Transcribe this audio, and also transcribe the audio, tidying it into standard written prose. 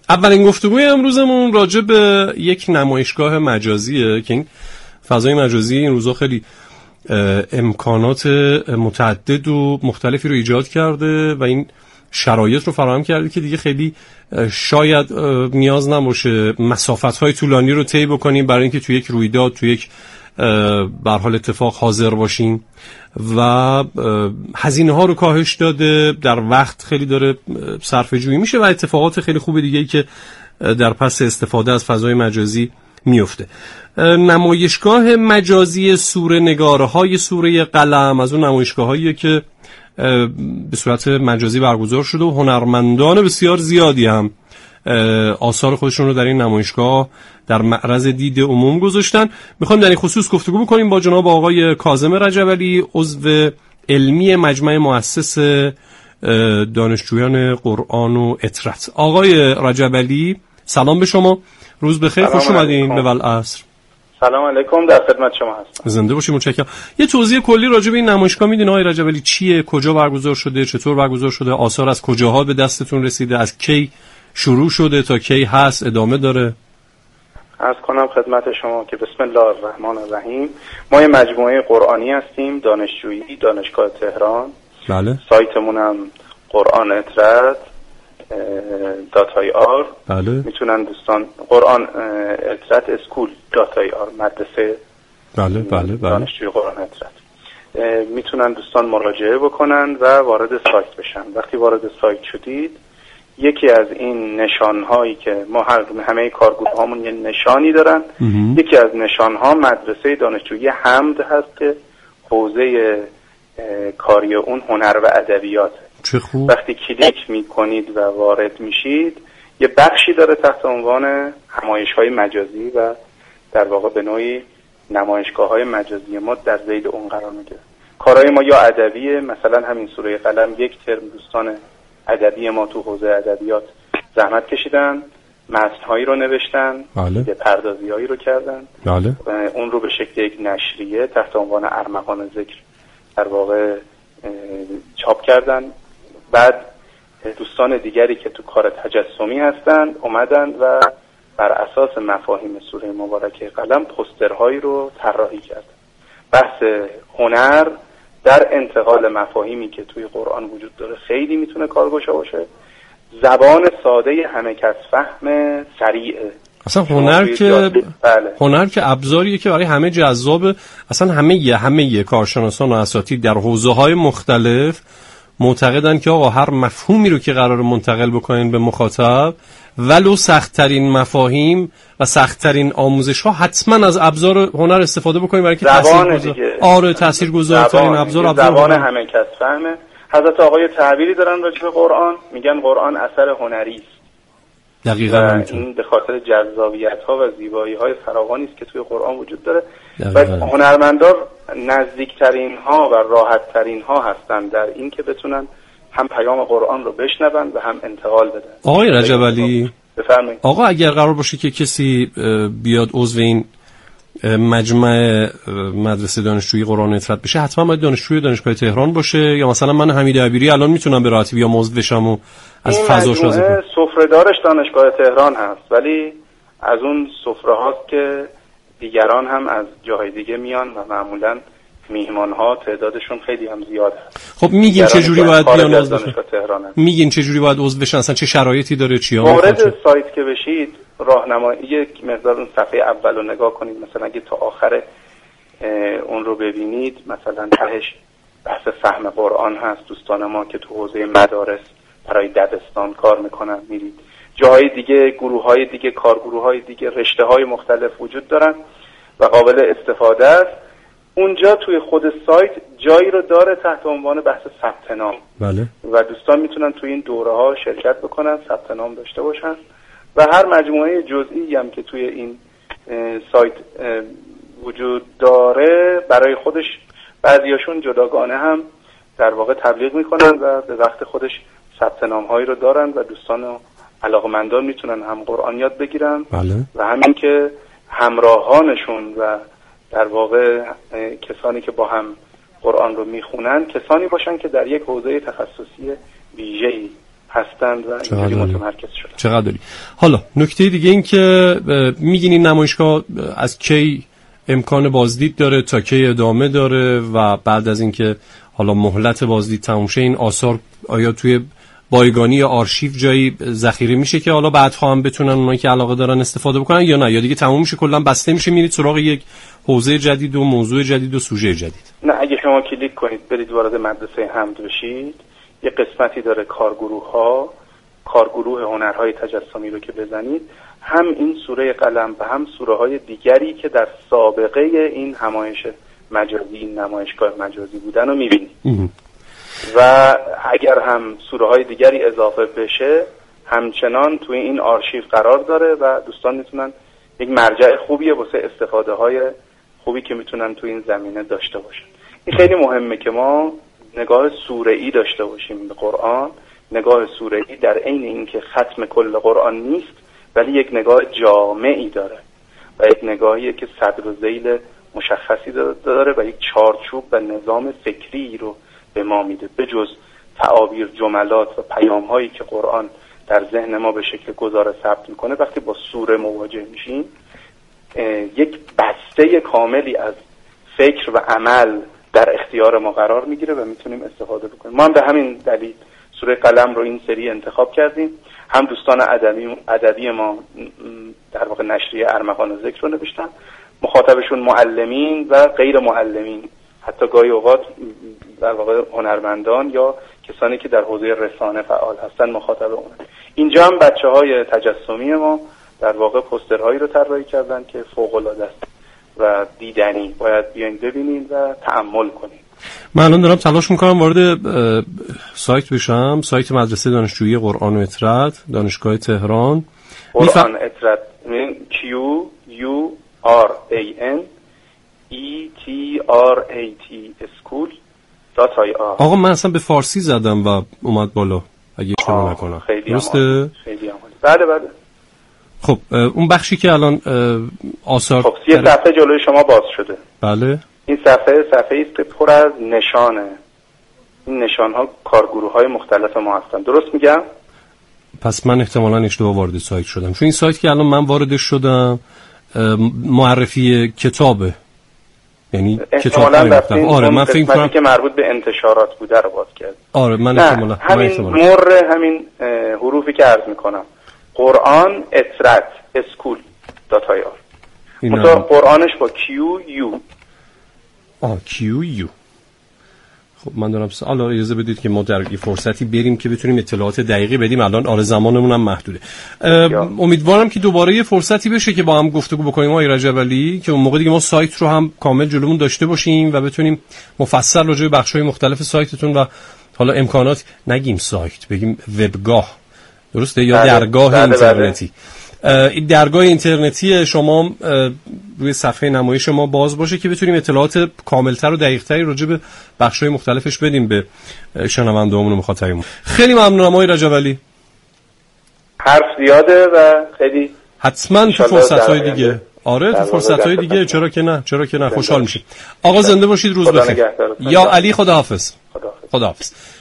اولین گفتگوی امروزمون راجع به یک نمایشگاه مجازیه که این فضای مجازی این روزا خیلی امکانات متعدد و مختلفی رو ایجاد کرده و این شرایط رو فراهم کرده که دیگه خیلی شاید نیاز نباشه مسافت‌های طولانی رو طی بکنیم برای اینکه توی یک رویداد، توی یک به هر حال اتفاق حاضر باشیم و هزینه ها رو کاهش داده، در وقت خیلی داره صرفه جویی میشه و اتفاقات خیلی خوب دیگه‌ای که در پس استفاده از فضای مجازی میفته. نمایشگاه مجازی سوره نگارهای سوره قلم از اون نمایشگاه‌هاییه که به صورت مجازی برگزار شده و هنرمندان بسیار زیادی هم آثار خودشون رو در این نمایشگاه در معرض دید عموم گذاشتن. میخوایم در این خصوص گفتگو بکنیم با جناب آقای کاظم رجبعلی، عضو علمی مجمع مؤسس دانشجویان قرآن و اطرت. آقای رجبعلی سلام به شما، روز بخیر، خوش اومدین به والعصر. سلام علیکم، در خدمت شما هستم. زنده باشید، متشکرم. یه توضیح کلی راجع به این نمایشگاه میدین آقای رجبعلی؟ چیه، کجا برگزار شده، چطور برگزار شده، آثار از کجاها به دستتون رسیده، از کی شروع شده تا کی هست، ادامه داره؟ عرض کنم خدمت شما که بسم الله الرحمن الرحیم. ما یه مجموعه قرآنی هستیم، دانشجویی، دانشگاه تهران. بله. سایتمون هم قرآن اطرت .ir. بله. میتونن دوستان قرآن اطرت اسکول .ir مدرسه. بله بله بله. دانشجوی قرآن اطرت میتونن دوستان مراجعه بکنن و وارد سایت بشن. وقتی وارد سایت شدید، یکی از این نشانهایی که ما همه کارگروهامون یه نشانی دارن، یکی از نشانها مدرسه دانشجویی حمد هست که حوزه کاری اون هنر و ادبیات. چه خوب. وقتی کلیک میکنید و وارد میشید، یه بخشی داره تحت عنوان همایش‌های مجازی و در واقع به نوعی نمایشگاه‌های مجازی ما در ذیل اون قرار میگیره. کارهای ما یا ادبیه، مثلا همین سوره قلم یک ترم دوستان ادبی ما تو حوزه ادبیات زحمت کشیدن، متن‌هایی رو نوشتن، بله. پردازی‌هایی رو کردن، بله. اون رو به شکل یک نشریه تحت عنوان ارمغان ذکر در واقع چاپ کردن. بعد دوستان دیگری که تو کار تجسمی هستن اومدن و بر اساس مفاهیم سوره مبارکه قلم پوسترهایی رو طراحی کردن. بحث هنر در انتقال مفاهیمی که توی قرآن وجود داره خیلی میتونه کارگشا باشه. زبان ساده همه کس فهم سریعه. اصلا هنر که ابزاریه که برای همه جذابه. اصلا همه کارشناسان و اساتید در حوزه‌های مختلف معتقدن که آقا هر مفهومی رو که قرار منتقل بکنین به مخاطب، ولو سخت‌ترین مفاهیم و سخت‌ترین آموزش‌ها، حتما از ابزار هنر استفاده بکنین برای که تاثیرگذارترین ابزار زبان همه کس فهمه. حضرت آقای تعبیری دارن راجع به قرآن، میگن قرآن اثر هنری است. دقیقاً این به خاطر جذابیت‌ها و زیبایی‌های فراوانی است که توی قرآن وجود داره. و هنرمندان نزدیکترین ها و راحت ترین ها هستن در این که بتونن هم پیام قرآن رو بشنون و هم انتقال بدن. آقای رجبعلی بفرمایید. آقا اگر قرار باشه که کسی بیاد عضو این مجمع مدرسه دانشجویی قرآن اطرت بشه، حتما باید دانشجوی دانشگاه تهران باشه یا مثلا من حمید عبیری الان میتونم به راحتی بیام عضو بشم و از فضاش راضی کنم؟ سفره‌دارش دانشگاه تهران هست، ولی از اون سفره هاست که دیگران هم از جاهای دیگه میان و معمولا میهمان ها تعدادشون خیلی هم زیاد هست. خب میگین چه جوری باید بیان عضو بشن؟ میگین چه جوری باید عضو بشن؟ اصلا چه شرایطی داره؟ چیا وارد سایت که بشید، راهنمایی یک مقدار اون صفحه اول رو نگاه کنید، مثلا اگه تا آخر اون رو ببینید، مثلا تهش بحث فهم قرآن هست. دوستان ما که تو حوزه مدارس برای دبستان کار میکنن میرید. جاهای دیگه، گروه‌های دیگه، کارگروه‌های دیگه، رشته‌های مختلف وجود دارن و قابل استفاده است. اونجا توی خود سایت جایی رو داره تحت عنوان بحث ثبت نام. بله. و دوستان میتونن توی این دوره‌ها شرکت بکنن، ثبت نام داشته باشن و هر مجموعه جزئی هم که توی این سایت وجود داره برای خودش بعضیاشون جداگانه هم در واقع تبلیغ میکنن و به وقت خودش ثبت نام‌هایی رو دارن و دوستان علاقمندان میتونن هم قرآن یاد بگیرن. بله. و همین که همراهانشون و در واقع کسانی که با هم قرآن رو میخونن کسانی باشن که در یک حوزه تخصصی ویژه‌ای هستند و اینجوری متمرکز شدن. چقدر داری. حالا نکته دیگه این که میگین این نمایشگاه از کی امکان بازدید داره تا کی ادامه داره و بعد از اینکه حالا مهلت بازدید تموم شه این آثار آیا توی بایگانی یا آرشیو جایی ذخیره میشه که حالا بعدها هم بتونن اونایی که علاقه دارن استفاده بکنن یا نه، یا دیگه تموم میشه کلا بسته میشه میرید سراغ یک حوزه جدید و موضوع جدید و سوژه جدید؟ نه، اگه شما کلیک کنید برید وارد مدرسه حمد بشید، یه قسمتی داره کارگروه هنرهای تجسمی رو که بزنید، هم این سوره قلم و هم سوره های دیگری که در سابقه این همایش مجازی، این نمایشگاه مجازی بودن رو میبینید و اگر هم سوره های دیگری اضافه بشه همچنان توی این آرشیو قرار داره و دوستان میتونن یک مرجع خوبیه واسه استفاده های خوبی که میتونن توی این زمینه داشته باشن. این خیلی مهمه که ما نگاه سوره‌ای داشته باشیم به قرآن، نگاه سوره‌ای در عین اینکه ختم کل قرآن نیست ولی یک نگاه جامعی داره و یک نگاهیه که صدر و ذیل مشخصی داره و یک چارچوب و نظام فکری رو به ما میده. به جز تعابیر، جملات و پیام‌هایی که قرآن در ذهن ما به شکل گزاره ثبت میکنه، وقتی با سوره مواجه میشیم یک بسته کاملی از فکر و عمل در اختیار ما قرار میگیره و میتونیم استفاده بکنیم. ما هم به همین دلیل سوره قلم رو این سری انتخاب کردیم. هم دوستان ادبی ما در واقع نشریه ارمغان ذکر رو نوشتن، مخاطبشون معلمین و غیر معلمین، حتی گاهی اوقات در واقع هنرمندان یا کسانی که در حوزه رسانه فعال هستن مخاطب اون. اینجا هم بچه‌های تجسمی ما در واقع پوسترهایی رو طراحی کردن که فوق‌العاده است و دیدنی، باید بیاین ببینید و تأمل کنید. من الان دارم تلاش میکنم وارد سایت بشم، سایت مدرسه دانشجویی قرآن و اطرت دانشگاه تهران. قرآن اطرت QURANETRAT school.ir. آقا من اصلا به فارسی زدم و اومد بالا اگه اشتباه نکنم. درسته؟ خیلی عالی. بله. خب اون بخشی که الان آثار خب یه صفحه جلوی شما باز شده. بله. این صفحه است که پر از نشانه. این نشان‌ها کارگروه‌های مختلف ما هستن. درست میگم؟ پس من احتمالاً اشتباه وارد سایت شدم، چون این سایت که الان من واردش شدم معرفی کتابه، یعنی کتاب نمی‌گفتم. آره من فکر کنم که مربوط به انتشارات بوده رو باز کرد. آره من احتمالاً همین حروفی که عرض می‌کنم. قرآن اطرت school.ir. مثلا قرآنش با QU. QU. خب من دارم حالا اجازه بدید که ما در فرصتی بریم که بتونیم اطلاعات دقیقی بدیم. الان آره زمانمون هم محدوده. امیدوارم که دوباره یه فرصتی بشه که با هم گفتگو بکنیم آقای رجب علی، که اون موقع دیگه ما سایت رو هم کامل جلومون داشته باشیم و بتونیم مفصل راجع به بخش‌های مختلف سایتتون و حالا امکانات، نگیم سایت بگیم وبگاه، درسته؟ یا درگاه اینترنتی. این درگاه اینترنتی شما روی صفحه نمایش ما باز باشه که بتونیم اطلاعات کاملتر و دقیق‌تری راجع به بخش‌های مختلفش بدیم به شنوندهامون و مخاطبمون. خیلی ممنونم آقای رجب علی. حرف زیاده و خیلی حتما تو فرصت‌های دیگه. آره تو فرصت‌های دیگه چرا که نه خوشحال میشیم. آقا زنده باشید، روز بخیر. یا علی خداحافظ.